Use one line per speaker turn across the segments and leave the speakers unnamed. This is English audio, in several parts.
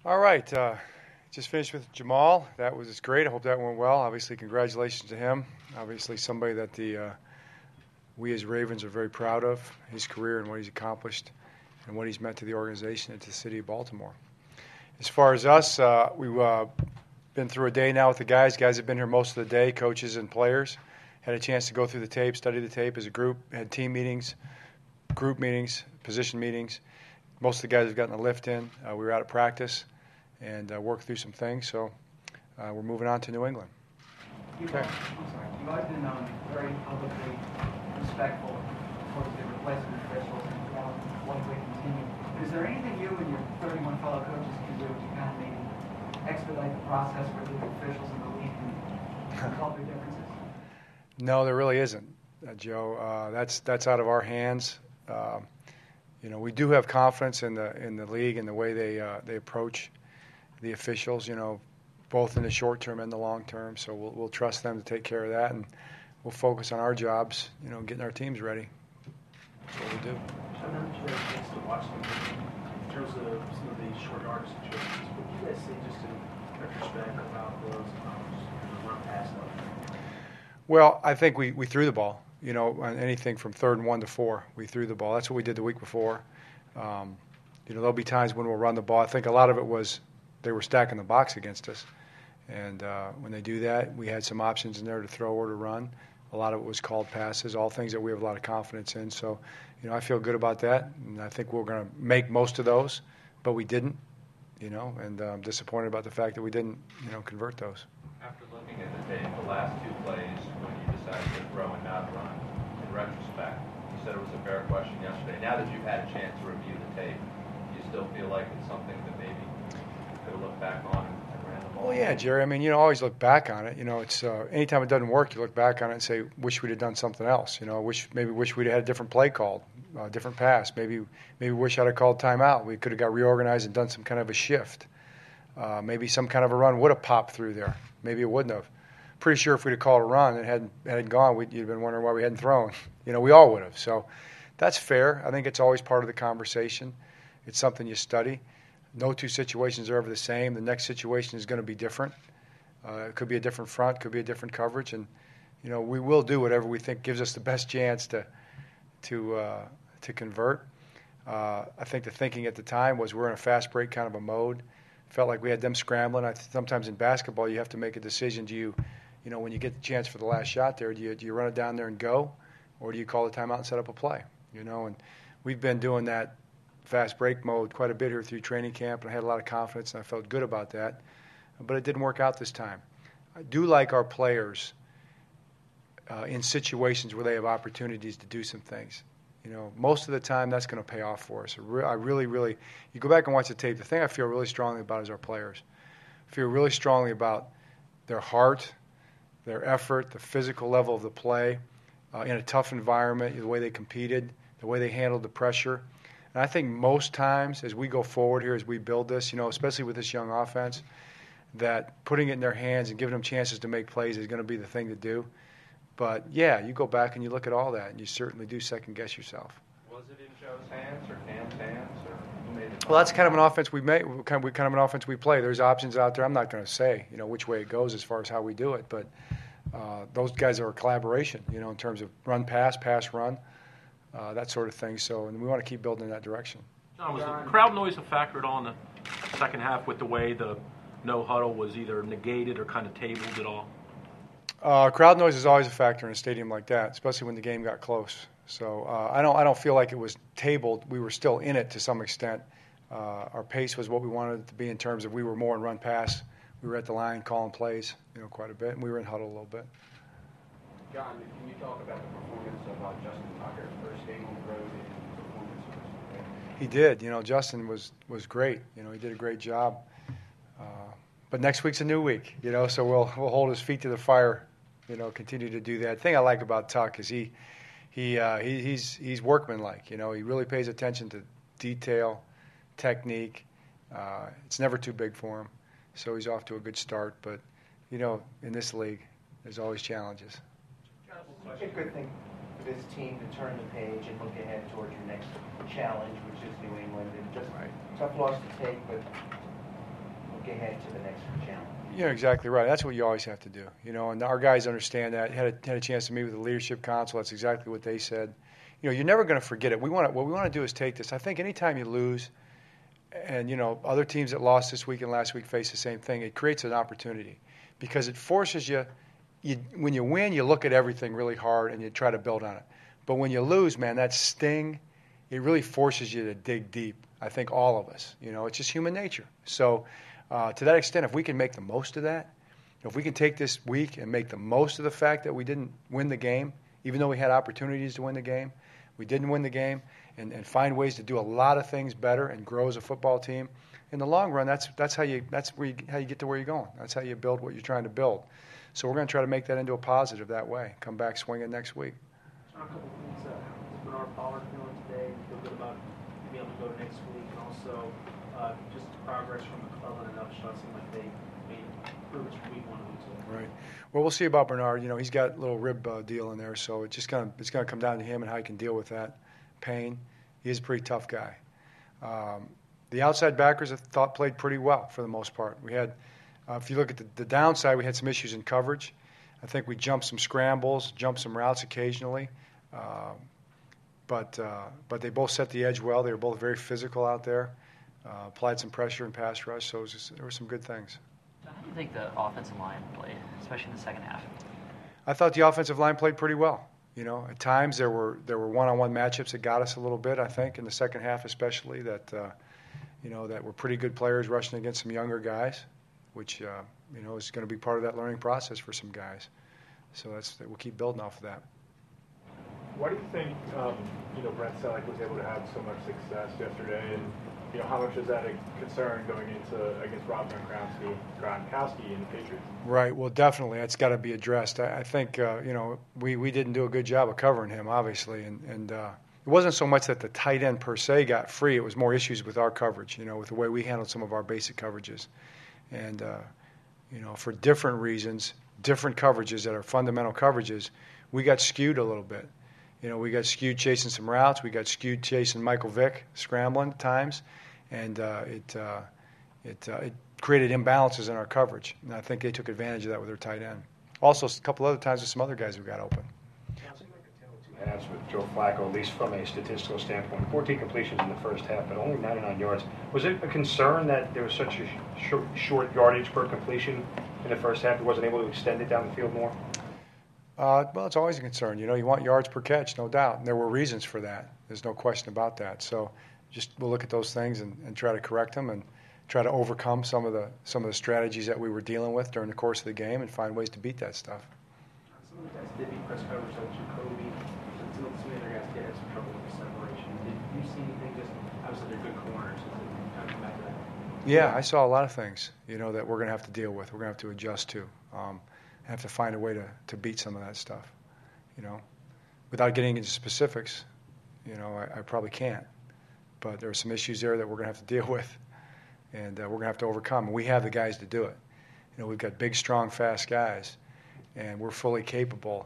All right. Just finished with Jamal. That was great. I hope that went well. Obviously, congratulations to him. Obviously, somebody that we as Ravens are very proud of, his career and what he's accomplished and what he's meant to the organization and to the city of Baltimore. As far as us, we've been through a day now with the guys. Guys have been here most of the day, coaches and players. Had a chance to go through the tape, study the tape as a group, had team meetings, group meetings, position meetings. Most of the guys have gotten a lift in. We were out at practice and worked through some things. So we're moving on to New England.
You've always been very publicly respectful towards the replacement officials and likely continue. Is there anything you and your 31 fellow coaches can do to kind of maybe expedite the process for the officials in the league and resolve their differences?
No, there really isn't, Joe. That's out of our hands. We do have confidence in the league and the way they approach the officials. Both in the short term and the long term. So we'll trust them to take care of that, and we'll focus on our jobs. Getting our teams ready. That's what we do.
I know that you had a chance to watch them in terms of some of these short yardage situations. What do you guys say just in retrospect about those run pass stuff?
Well, I think we threw the ball. On anything from 3rd and 1 to 4, we threw the ball. That's what we did the week before. There'll be times when we'll run the ball. I think a lot of it was they were stacking the box against us. And when they do that, we had some options in there to throw or to run. A lot of it was called passes, all things that we have a lot of confidence in. So, I feel good about that, and I think we're going to make most of those, but we didn't, and I'm disappointed about the fact that we didn't, convert those.
After looking at the tape, the last 2 plays when you decided to throw and not run, in retrospect, you said it was a fair question yesterday. Now that you've had a chance to review the tape, do you still feel like it's something that maybe you could have looked back on and ran the ball?
Well, yeah, Jerry. I mean, always look back on it. It's anytime it doesn't work, you look back on it and say, wish we'd have done something else. Wish we'd have had a different play called, different pass. Maybe wish I'd have called timeout. We could have got reorganized and done some kind of a shift. Maybe some kind of a run would have popped through there. Maybe it wouldn't have. Pretty sure if we'd have called a run and hadn't gone, you'd have been wondering why we hadn't thrown. We all would have. So that's fair. I think it's always part of the conversation. It's something you study. No 2 situations are ever the same. The next situation is going to be different. It could be a different front, could be a different coverage, and we will do whatever we think gives us the best chance to convert. I think the thinking at the time was we're in a fast break kind of a mode. Felt like we had them scrambling. Sometimes in basketball you have to make a decision. Do you, when you get the chance for the last shot there, do you run it down there and go, or do you call the timeout and set up a play? And we've been doing that fast break mode quite a bit here through training camp, and I had a lot of confidence, and I felt good about that. But it didn't work out this time. I do like our players in situations where they have opportunities to do some things. Most of the time that's going to pay off for us. I really, you go back and watch the tape, the thing I feel really strongly about is our players. I feel really strongly about their heart, their effort, the physical level of the play, in a tough environment, the way they competed, the way they handled the pressure. And I think most times as we go forward here, as we build this, especially with this young offense, that putting it in their hands and giving them chances to make plays is going to be the thing to do. But, yeah, you go back and you look at all that, and you certainly do second-guess yourself.
Was it in Joe's hands or Cam's hands, or who made it?
Well, that's kind of an offense we make, kind of an offense we play. There's options out there. I'm not going to say, which way it goes as far as how we do it, but those guys are a collaboration, in terms of run, pass, run, that sort of thing. So, and we want to keep building in that direction.
John, was the crowd noise a factor at all in the second half with the way the no huddle was either negated or kind of tabled at all?
Crowd noise is always a factor in a stadium like that, especially when the game got close. So I don't feel like it was tabled. We were still in it to some extent. Our pace was what we wanted it to be in terms of we were more in run pass. We were at the line calling plays, quite a bit, and we were in huddle a little bit.
John, can you talk about the performance of Justin Tucker, first game on the road and performance?
He did. Justin was great. He did a great job. But next week's a new week, so we'll hold his feet to the fire, continue to do that. The thing I like about Tuck is he's workmanlike. He really pays attention to detail, technique. It's never too big for him, so he's off to a good start. But in this league, there's always challenges.
It's a good thing for this team to turn the page and look ahead towards your next challenge, which is New England. And just tough loss to take, but ahead to the next challenge.
You're exactly right. That's what you always have to do, and our guys understand that. Had a chance to meet with the leadership council. That's exactly what they said. You're never going to forget it. What we want to do is take this. I think anytime you lose, and other teams that lost this week and last week face the same thing, it creates an opportunity because it forces you. When you win, you look at everything really hard and you try to build on it. But when you lose, man, that sting, it really forces you to dig deep. I think all of us, it's just human nature. So to that extent, if we can make the most of that, if we can take this week and make the most of the fact that we didn't win the game, even though we had opportunities to win the game, we didn't win the game, and find ways to do a lot of things better and grow as a football team. In the long run, that's how you get to where you're going. That's how you build what you're trying to build. So we're going to try to make that into a positive that way. Come back swinging next week.
John, a couple things. How's Bernard Pollard feeling today? You feel good about being able to go to next week, and also just progress from the club in a nutshell. It seemed like they made improvements from week 1 to week 2.
Right. Well, we'll see about Bernard. He's got a little rib deal in there, so it's going to come down to him and how he can deal with that pain. He's a pretty tough guy. The outside backers I thought played pretty well for the most part. We had, if you look at the downside, we had some issues in coverage. I think we jumped some scrambles, jumped some routes occasionally, but they both set the edge well. They were both very physical out there, applied some pressure and pass rush. So there were some good things.
How do you think the offensive line played, especially in the second half?
I thought the offensive line played pretty well. At times there were one-on-one matchups that got us a little bit. I think in the second half, especially that that were pretty good players rushing against some younger guys, which is going to be part of that learning process for some guys. So we'll keep building off of that.
Why do you think Brent Celek was able to have so much success yesterday, and how much is that a concern going into against Rob Gronkowski and the Patriots?
Right. Well, definitely, that's got to be addressed. I think we didn't do a good job of covering him, obviously, and it wasn't so much that the tight end per se got free. It was more issues with our coverage, with the way we handled some of our basic coverages, and for different reasons, different coverages that are fundamental coverages, we got skewed a little bit. We got skewed chasing some routes. We got skewed chasing Michael Vick, scrambling at times, and it created imbalances in our coverage. And I think they took advantage of that with their tight end. Also, a couple other times with some other guys who got open.
Has with Joe Flacco, at least from a statistical standpoint. 14 completions in the first half, but only 99 yards. Was it a concern that there was such a short yardage per completion in the first half? He wasn't able to extend it down the field more?
Well, it's always a concern. You want yards per catch, no doubt. And there were reasons for that. There's no question about that. So we'll look at those things and try to correct them and try to overcome some of the strategies that we were dealing with during the course of the game and find ways to beat that stuff.
Some of the guys did beat press coverage like Jacoby. Some of the other guys did have some trouble with separation. Did you see anything? Just obviously they're good corners. Kind of come back to that.
Yeah, I saw a lot of things, that we're going to have to deal with. We're going to have to adjust to. Have to find a way to beat some of that stuff, Without getting into specifics, I probably can't. But there are some issues there that we're going to have to deal with, and we're going to have to overcome. And we have the guys to do it. We've got big, strong, fast guys, and we're fully capable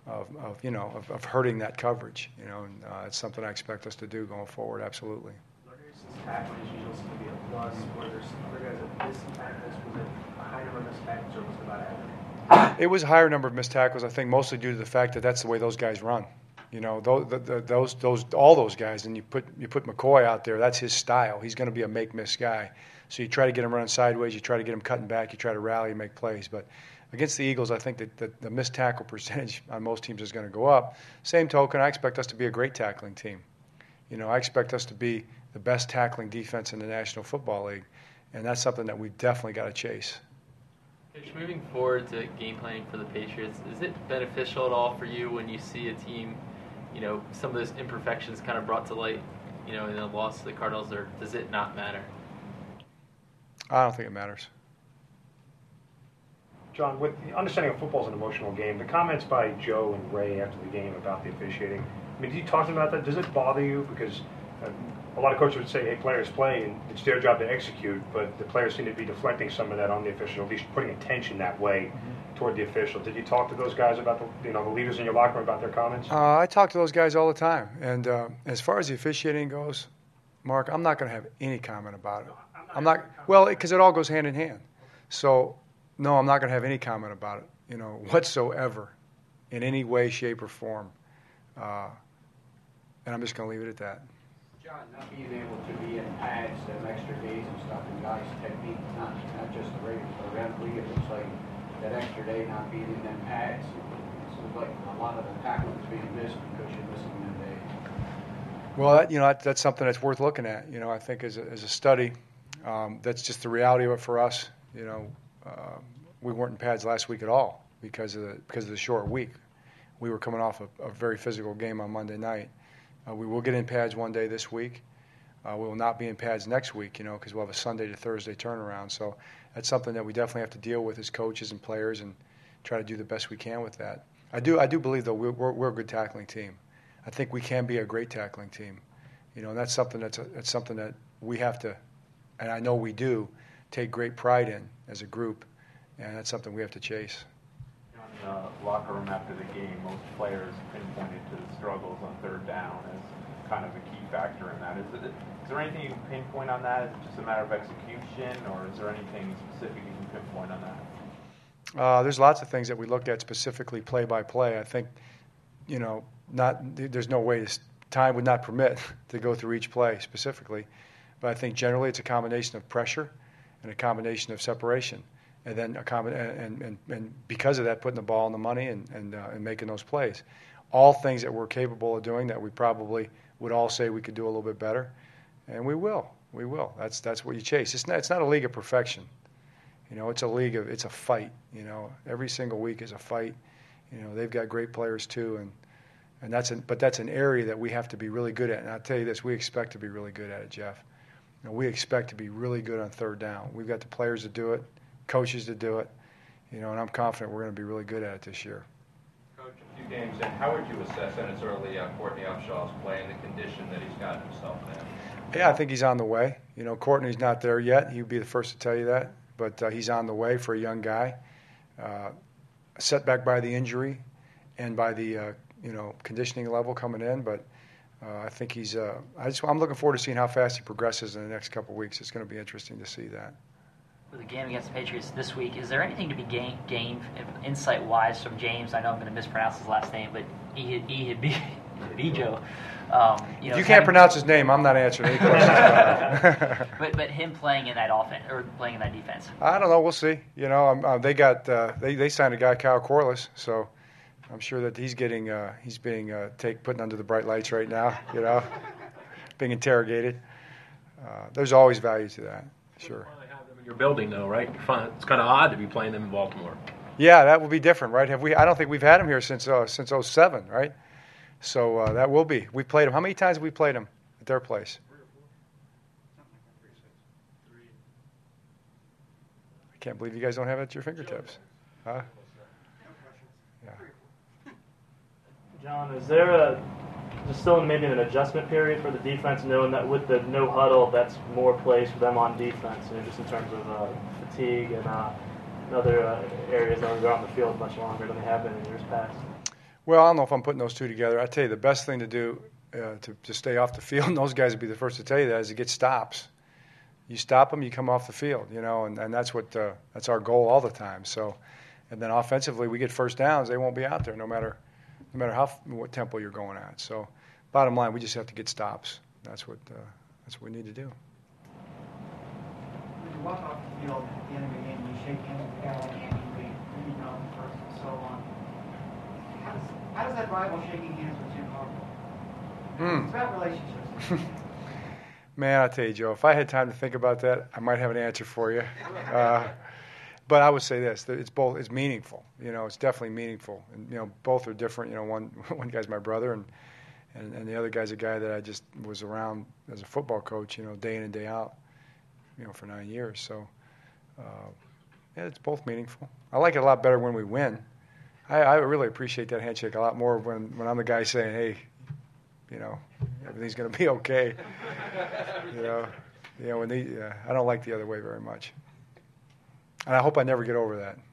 of hurting that coverage. And it's something I expect us to do going forward. Absolutely.
Tackling is usually going to be a plus. Where there's other guys that missed some tackles, was it a high number of missed tackles, or was it about average?
It was a higher number of missed tackles, I think, mostly due to the fact that that's the way those guys run. All those guys, and you put McCoy out there, that's his style. He's going to be a make-miss guy. So you try to get him running sideways, you try to get him cutting back, you try to rally and make plays. But against the Eagles, I think that the missed tackle percentage on most teams is going to go up. Same token, I expect us to be a great tackling team. I expect us to be the best tackling defense in the National Football League, and that's something that we've definitely got to chase.
Coach, moving forward to game planning for the Patriots, is it beneficial at all for you when you see a team, some of those imperfections kind of brought to light, in a loss to the Cardinals, or does it not matter?
I don't think it matters.
John, with the understanding of football is an emotional game, the comments by Joe and Ray after the game about the officiating, did you talk to them about that? Does it bother you? Because a lot of coaches would say, hey, players play, and it's their job to execute, but the players seem to be deflecting some of that on the official, at least putting attention that way toward the official. Did you talk to those guys about the leaders in your locker room about their comments?
I talk to those guys all the time. And as far as the officiating goes, Mark, I'm not going to have any comment about it. I'm not. Well, because it all goes hand in hand. So, no, I'm not going to have any comment about it, whatsoever, in any way, shape, or form. And I'm just going to leave it at that.
John, not being able to be in pads, them extra days and stuff, and guys' technique, not just the Ravens, but around the league, it looks like that extra day not being in them pads. It seems like a lot of the tackling is being missed because you're missing them days.
Well, that's something that's worth looking at. I think as a study, that's just the reality of it for us. We weren't in pads last week at all because of the short week. We were coming off a very physical game on Monday night. We will get in pads one day this week. We will not be in pads next week, because we'll have a Sunday to Thursday turnaround. So that's something that we definitely have to deal with as coaches and players, and try to do the best we can with that. I do believe though we're a good tackling team. I think we can be a great tackling team. And that's something that we have to, and I know we do, take great pride in as a group, and that's something we have to chase.
In the locker room after the game, most players pinpointed to the struggles on third down as kind of a key factor in that. Is there anything you can pinpoint on that? Is it just a matter of execution, or is there anything specific you can pinpoint on that?
There's lots of things that we looked at specifically play by play. I think, there's no way, time would not permit to go through each play specifically, but I think generally it's a combination of pressure and a combination of separation. And then and because of that, putting the ball in the money and making those plays, all things that we're capable of doing that we probably would all say we could do a little bit better, and we will. That's what you chase. It's not a league of perfection, It's a fight. Every single week is a fight. They've got great players too, and that's an area that we have to be really good at. And I'll tell you this, we expect to be really good at it, Jeff. We expect to be really good on third down. We've got the players to do it, coaches to do it, and I'm confident we're going to be really good at it this year.
Coach, a few games in, how would you assess, and it's early, Courtney Upshaw's play and the condition that he's gotten himself in?
Yeah, I think he's on the way. Courtney's not there yet. He would be the first to tell you that, but he's on the way for a young guy. Setback by the injury and by the conditioning level coming in, but I think he's. I'm looking forward to seeing how fast he progresses in the next couple of weeks. It's going to be interesting to see that.
With the game against the Patriots this week, is there anything to be gained insight-wise from James? I know I'm going to mispronounce his last name, but Bijo.
If you can't pronounce his name, I'm not answering any questions.
but him playing in that offense or playing in that defense.
I don't know. We'll see. They signed a guy, Kyle Corliss, so I'm sure that he's being put under the bright lights right now. Being interrogated. There's always value to that. Sure.
In your building, though, right? It's kind of odd to be playing them in Baltimore.
Yeah, that will be different, right? I don't think we've had him here since 07, right? So that will be. We played him. How many times have we played him at their place?
3 or 4.
I can't believe you guys don't have it at your fingertips. Huh? Yeah.
John, is there still maybe an adjustment period for the defense, knowing that with the no huddle, that's more plays for them on defense, just in terms of fatigue and other areas that they're on the field much longer than they have been in years past?
Well, I don't know if I'm putting those two together. I tell you, the best thing to do to stay off the field, and those guys would be the first to tell you that, is to get stops. You stop them, you come off the field, and that's that's our goal all the time. So, and then offensively, we get first downs, they won't be out there no matter what tempo you're going at. So, bottom line, we just have to get stops. That's what we need to do.
When you walk off the field at the end of the game, you shake hands with Al and Andy Reid, you know him first and so on. How does that rival shaking hands with Jim Harbaugh? It's about relationships.
Man, I tell you, Joe, if I had time to think about that, I might have an answer for you. But I would say this: that it's meaningful. It's definitely meaningful, and both are different. One guy's my brother, and the other guy's a guy that I just was around as a football coach, day in and day out, for 9 years. So, yeah, it's both meaningful. I like it a lot better when we win. I really appreciate that handshake a lot more when I'm the guy saying, hey, everything's going to be okay. I don't like the other way very much. And I hope I never get over that.